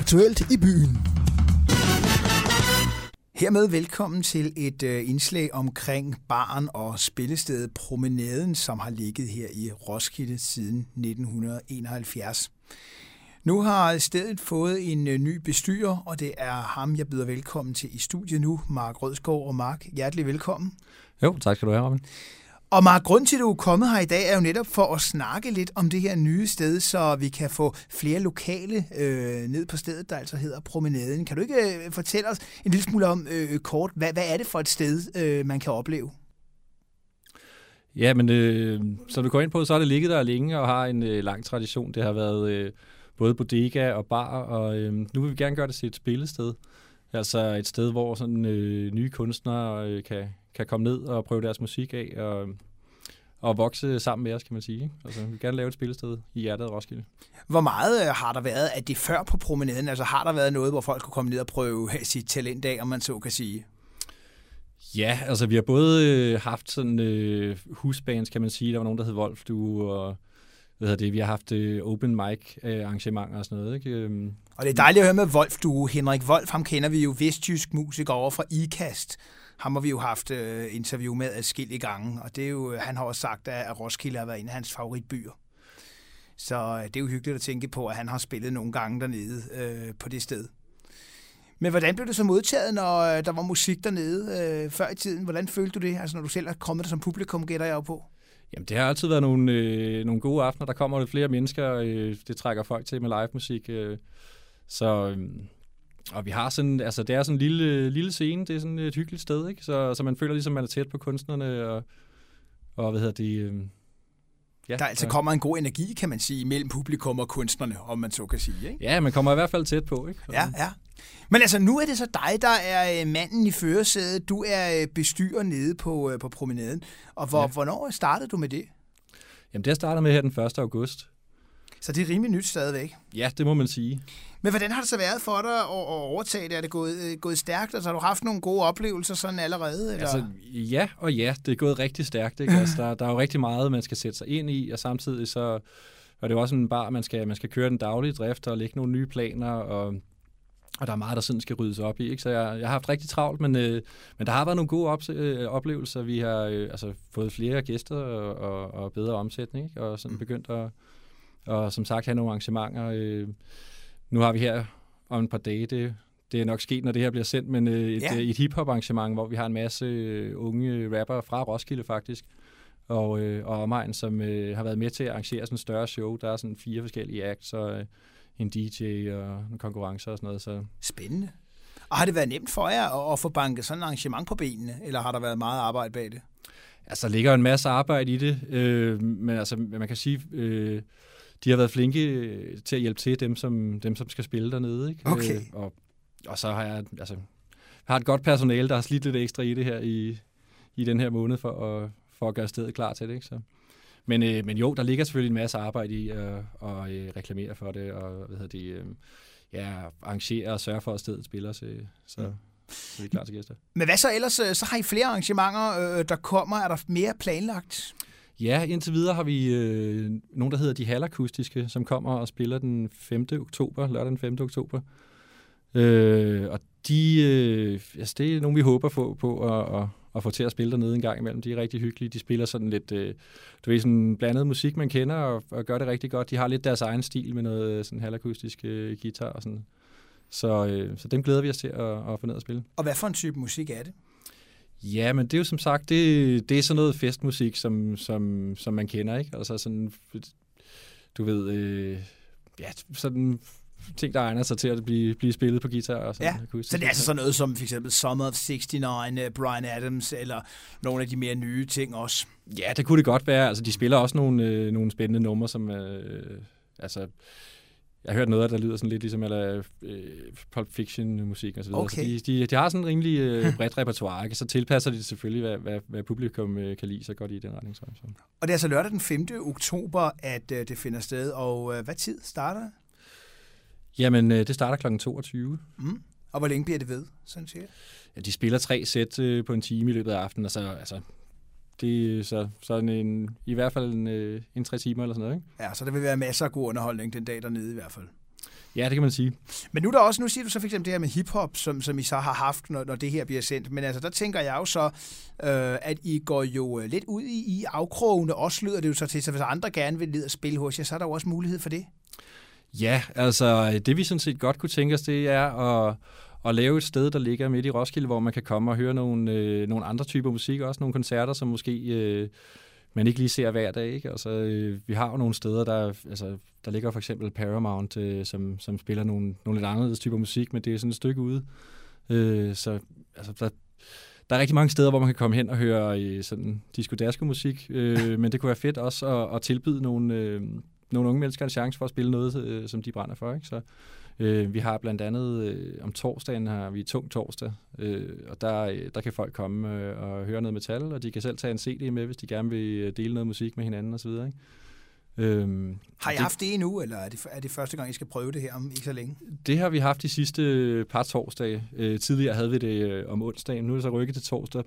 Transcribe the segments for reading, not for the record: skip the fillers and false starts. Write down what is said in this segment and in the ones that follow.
Aktuelt i byen. Hermed velkommen til et indslag omkring baren og spillestedet Promenaden, som har ligget her i Roskilde siden 1971. Nu har stedet fået en ny bestyrer, og det er ham, jeg byder velkommen til i studiet nu, Mark Rødskov. Og Mark, hjertelig velkommen. Jo, tak skal du have, Robin. Og Mark, grund til, at du er kommet her i dag, er jo netop for at snakke lidt om det her nye sted, så vi kan få flere lokale ned på stedet, der altså hedder Promenaden. Kan du ikke fortælle os en lille smule om kort, hvad er det for et sted, man kan opleve? Ja, men som du går ind på, så har det ligget der længe og har en lang tradition. Det har været både bodega og bar, og nu vil vi gerne gøre det til et spillested. Altså et sted, hvor sådan nye kunstnere kan komme ned og prøve deres musik af og vokse sammen med os, kan man sige. Ikke? Altså, vi vil gerne lave et spillested i hjertet af Roskilde. Hvor meget har der været af det før på Promenaden? Altså har der været noget, hvor folk kunne komme ned og prøve sit talent af, om man så kan sige? Ja, altså vi har både haft sådan husbands, kan man sige. Der var nogen, der hed Wolfduo, og vi har haft open mic arrangementer og sådan noget. Ikke? Og det er dejligt at høre med Wolfduo. Henrik Wolf, ham kender vi jo, vestjysk musiker over fra IKAST. Ham har vi jo haft interview med adskillige gange, og det er jo, han har også sagt, at Roskilde har været en af hans favoritbyer. Så det er jo hyggeligt at tænke på, at han har spillet nogle gange dernede på det sted. Men hvordan blev det så modtaget, når der var musik dernede før i tiden? Hvordan følte du det, altså når du selv er kommet der som publikum, gætter jeg jo på? Jamen, det har altid været nogle gode aftener. Der kommer lidt flere mennesker, det trækker folk til med live musik. Og vi har sådan, altså det er sådan en lille scene, det er sådan et hyggeligt sted, ikke? Så man føler ligesom, man er tæt på kunstnerne, og ja. Der altså kommer en god energi, kan man sige, mellem publikum og kunstnerne, om man så kan sige, ikke? Ja, man kommer i hvert fald tæt på, ikke? Ja. Men altså, nu er det så dig, der er manden i førersædet. Du er bestyrer nede på Promenaden. Og hvornår startede du med det? Jamen, det startede med her den 1. august. Så det er rimelig nyt stadigvæk? Ja, det må man sige. Men hvordan har det så været for dig at overtage det? Er det gået stærkt? Altså, har du haft nogle gode oplevelser sådan allerede? Eller? Altså, ja og ja. Det er gået rigtig stærkt. Ikke? Altså, der er jo rigtig meget, man skal sætte sig ind i, og samtidig så er det jo også en bar, man skal køre den daglige drift og lægge nogle nye planer, og der er meget, der sådan skal ryddes op i. Ikke? Så jeg har haft rigtig travlt, men der har været nogle gode oplevelser. Vi har fået flere gæster og bedre omsætning, ikke? Og sådan begyndt at som sagt have nogle arrangementer. Nu har vi her om et par dage, det er nok sket, når det her bliver sendt, men et hiphop-arrangement, hvor vi har en masse unge rappere fra Roskilde faktisk, og omegn, som har været med til at arrangere sådan et større show. Der er sådan 4 forskellige acts, og en DJ og en konkurrence og sådan noget. Så. Spændende. Og har det været nemt for jer at få banket sådan et arrangement på benene, eller har der været meget arbejde bag det? Altså, der ligger en masse arbejde i det, men altså, man kan sige, de har været flinke til at hjælpe til dem, som skal spille dernede. Ikke? Okay. Og så har jeg et godt personale, der har slidt lidt ekstra i det her i den her måned for at gøre stedet klar til det. Ikke? Så. Men jo, der ligger selvfølgelig en masse arbejde i at reklamere for det, og arrangere og sørge for, at stedet spiller, så vi er klar til gæster. Men hvad så ellers? Så har I flere arrangementer, der kommer. Er der mere planlagt? Ja, indtil videre har vi nogen, der hedder De Halvakustiske, som kommer og spiller den 5. oktober, lørdag den 5. oktober. Og det er nogen, vi håber på at få til at spille dernede en gang imellem. De er rigtig hyggelige. De spiller sådan lidt, sådan blandet musik, man kender, og gør det rigtig godt. De har lidt deres egen stil med noget sådan halvakustisk guitar og sådan. Så dem glæder vi os til at få ned og spille. Og hvad for en type musik er det? Ja, men det er jo som sagt, det er sådan noget festmusik, som man kender, ikke? Altså sådan, du ved, sådan ting, der egner sig til at blive spillet på guitar. Og sådan, så det er altså sådan noget som for eksempel Summer of 69, Bryan Adams, eller nogle af de mere nye ting også? Ja, det kunne det godt være. Altså, de spiller også nogle spændende numre, som jeg har hørt noget, der lyder sådan lidt ligesom Pulp Fiction-musik og så videre. Okay. Så de har sådan en rimelig bredt repertoire, ikke? Så tilpasser de selvfølgelig, hvad publikum kan lide, så går de i den retning. Så. Og det er altså lørdag den 5. oktober, at det finder sted, og hvad tid starter det? Jamen, det starter kl. 22. Og hvor længe bliver det ved, sådan siger jeg? Ja, de spiller 3 sæt på en time i løbet af aftenen, og så det er sådan i hvert fald en 3 timer eller sådan noget, ikke? Ja, så der vil være masser af god underholdning den dag dernede i hvert fald. Ja, det kan man sige. Men nu er der også, nu siger du så for eksempel det her med hiphop, som I så har haft, når det her bliver sendt. Men altså, der tænker jeg jo så, at I går jo lidt ud i afkrogene. Også lyder det jo så til, så hvis andre gerne vil ned og spille hos jer, så er der jo også mulighed for det. Ja, altså det vi sådan set godt kunne tænke os, det er at lave et sted, der ligger midt i Roskilde, hvor man kan komme og høre nogle andre typer musik, også nogle koncerter, som måske man ikke lige ser hver dag. Ikke? Altså, vi har jo nogle steder, der ligger for eksempel Paramount, som spiller nogle lidt anderledes typer musik, men det er sådan et stykke ude. Så altså, der er rigtig mange steder, hvor man kan komme hen og høre sådan disco-dasko-musik, men det kunne være fedt også at tilbyde nogle unge mennesker en chance for at spille noget, som de brænder for. Ikke? Så vi har blandt andet om torsdagen har vi Tung Torsdag, og der kan folk komme og høre noget metal, og de kan selv tage en CD med, hvis de gerne vil dele noget musik med hinanden osv. Har I haft det endnu, eller er det første gang, I skal prøve det her om ikke så længe? Det har vi haft de sidste par torsdage. Tidligere havde vi det om onsdagen, nu er det så rykket til torsdag.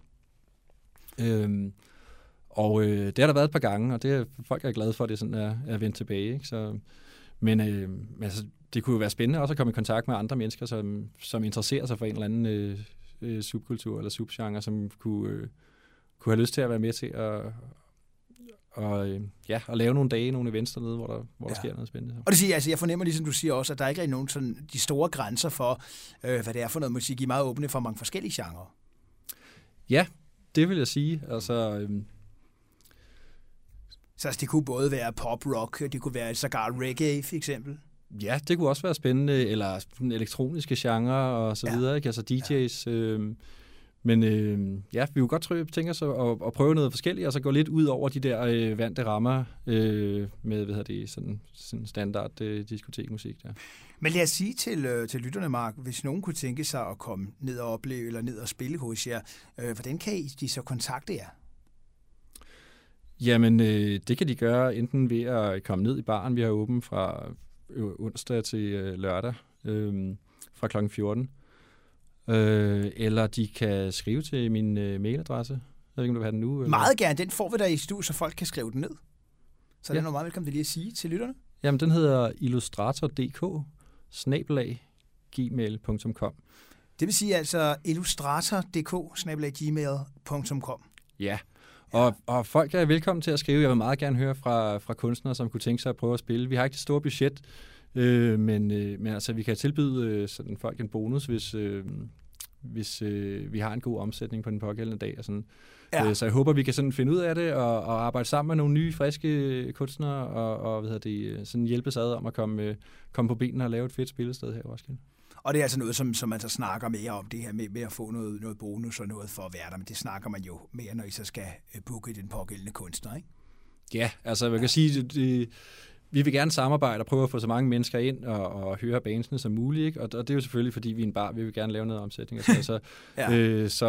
Og det har der været et par gange, og folk er glade for, at det sådan er vendt tilbage. Ikke? Så, men altså, det kunne jo være spændende også at komme i kontakt med andre mennesker, som interesserer sig for en eller anden subkultur eller subgenre, som kunne have lyst til at være med til at lave nogle dage, nogle events dernede, hvor der sker noget spændende. Og det siger, altså, jeg fornemmer, ligesom du siger også, at der ikke er nogen sådan de store grænser for, hvad det er for noget musik. I er meget åbne for mange forskellige genrer. Ja, det vil jeg sige. Altså, så det kunne både være pop, rock, det kunne være sågar reggae, for eksempel. Ja, det kunne også være spændende, eller elektroniske genrer og så videre, ikke? Altså DJ's. Men vi kunne godt tænke os at prøve noget forskelligt, og så gå lidt ud over de der vante rammer med, sådan standard diskotekmusik der. Men lad os sige til lytterne, Mark, hvis nogen kunne tænke sig at komme ned og opleve, eller ned og spille hos jer, hvordan kan de så kontakte jer? Jamen, det kan de gøre enten ved at komme ned i baren. Vi har åbent fra onsdag til lørdag fra kl. 14. Eller de kan skrive til min mailadresse. Jeg ved ikke, om du vil have den nu. Eller? Meget gerne. Den får vi der i studiet, så folk kan skrive den ned. Så det er noget meget velkommen til lige at sige til lytterne. Jamen, den hedder illustrator.dk@gmail.com. Det vil sige altså illustrator.dk@gmail.com. Ja. Og folk er velkommen til at skrive. Jeg vil meget gerne høre fra kunstnere, som kunne tænke sig at prøve at spille. Vi har ikke et stort budget, men altså, vi kan tilbyde sådan folk en bonus, hvis vi har en god omsætning på den pågældende dag. Og sådan. Ja. Så jeg håber, vi kan sådan finde ud af det og arbejde sammen med nogle nye, friske kunstnere og sådan hjælpes ad om at komme på benene og lave et fedt spillested her i Roskilde. Og det er altså noget, som man så snakker mere om, det her med at få noget bonus og noget for at være der, men det snakker man jo mere, når I så skal booke den pågældende kunstner, ikke? Ja, altså jeg kan sige, vi vil gerne samarbejde og prøve at få så mange mennesker ind og høre bandsene som muligt, ikke? Og det er jo selvfølgelig, fordi vi er en bar, vi vil gerne lave noget omsætning. Så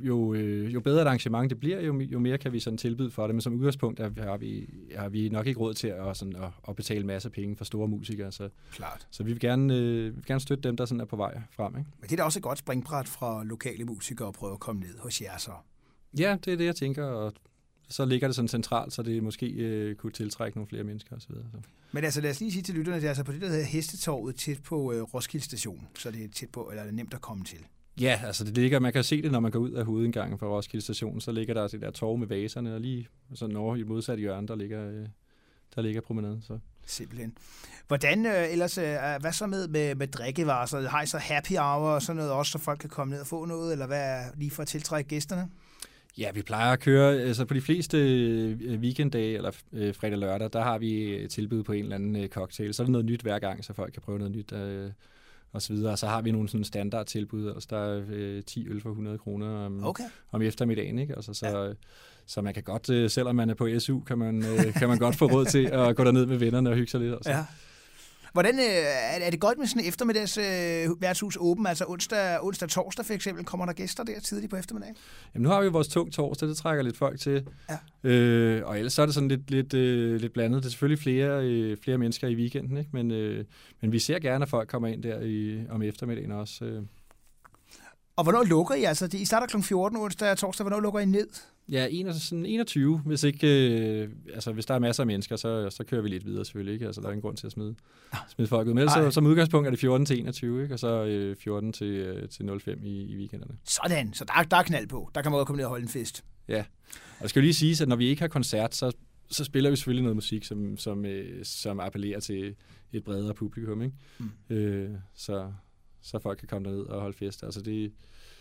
jo bedre et arrangement det bliver, jo mere kan vi sådan tilbyde for det. Men som udgangspunkt har vi nok ikke råd til at betale masser af penge for store musikere. Klart. Så vi vil gerne støtte dem, der sådan er på vej frem. Ikke? Men det er da også et godt springbræt fra lokale musikere at prøve at komme ned hos jer så. Ja, det er det, jeg tænker, og så ligger det sådan centralt, så det måske kunne tiltrække nogle flere mennesker osv. Men altså, lad os lige sige til lytterne, det er altså på det, der hedder Hestetorvet, tæt på Roskilde Station, så det er tæt på, eller er det nemt at komme til? Ja, altså det ligger, man kan se det, når man går ud af hovedindgangen fra Roskilde Station, så ligger der det der torv med vaserne, og lige sådan over i modsatte hjørne, der ligger promenaden. Så. Simpelthen. Hvordan ellers, hvad så med drikkevarer? Så har I så happy hour og sådan noget også, så folk kan komme ned og få noget, eller hvad er lige for at tiltrække gæsterne? Ja, vi plejer at køre, altså på de fleste weekenddage eller fredag og lørdag, der har vi tilbud på en eller anden cocktail. Så er det noget nyt hver gang, så folk kan prøve noget nyt og så videre. Og så har vi nogle sådan standardtilbud, altså der er 10 øl for 100 kroner om eftermiddagen, ikke? Altså, så man kan godt, selvom man er på SU, kan man godt få råd til at gå derned med vennerne og hygge sig lidt. Altså. Ja. Hvordan er det godt med sådan en eftermiddags værtshus åben? Altså onsdag, torsdag for eksempel, kommer der gæster der tidligt på eftermiddagen? Jamen nu har vi vores Tung Torsdag, det trækker lidt folk til. Ja. Og ellers så er det sådan lidt blandet. Det er selvfølgelig flere mennesker i weekenden, ikke? Men vi ser gerne, at folk kommer ind der om eftermiddagen også. Og hvornår lukker I? Altså, I starter kl. 14 onsdag og torsdag. Hvornår lukker I ned? Ja, 21. Hvis ikke, hvis der er masser af mennesker, så kører vi lidt videre selvfølgelig, ikke? Altså, der er ingen grund til at smide folk ud. Men ellers, som udgangspunkt er det 14 til 21, ikke? Og så 14 til 05 i weekenderne. Sådan, så der er knald på. Der kan man godt komme ned og holde en fest. Ja, og jeg skal jo lige sige, at når vi ikke har koncert, så spiller vi selvfølgelig noget musik, som appellerer til et bredere publikum, ikke? Så folk kan komme derned og holde fest. Altså det...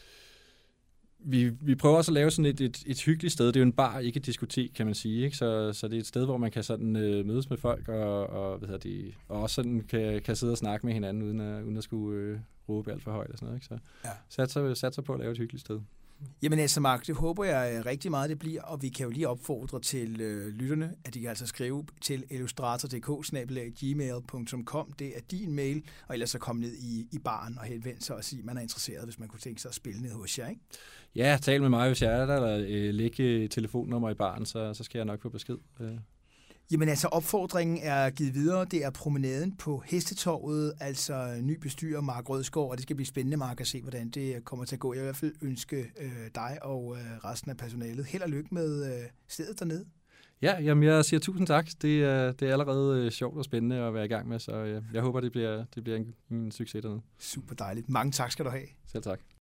Vi prøver også at lave sådan et hyggeligt sted. Det er jo en bar, ikke et diskotek, kan man sige. Ikke? Så det er et sted, hvor man kan sådan mødes med folk, og også sådan kan sidde og snakke med hinanden, uden at skulle råbe alt for højt og sådan noget. Ikke? Så satser på at lave et hyggeligt sted. Jamen altså, Mark, det håber jeg rigtig meget, det bliver, og vi kan jo lige opfordre til lytterne, at de kan altså skrive til illustrator.dk@gmail.com. Det er din mail, og ellers så komme ned i baren og henvende sig og sige, at man er interesseret, hvis man kunne tænke sig at spille ned hos jer, ikke? Ja, tal med mig, hvis jeg er der, eller lægge telefonnummer i baren, så skal jeg nok få besked. Jamen altså, opfordringen er givet videre. Det er promenaden på Hestetorvet, altså ny bestyrer Mark Rødskov, og det skal blive spændende, Mark, at se, hvordan det kommer til at gå. Jeg vil i hvert fald ønske dig og resten af personalet held og lykke med stedet dernede. Ja, jamen jeg siger tusind tak. Det er allerede sjovt og spændende at være i gang med, så jeg håber, det bliver en succes dernede. Super dejligt. Mange tak skal du have. Selv tak.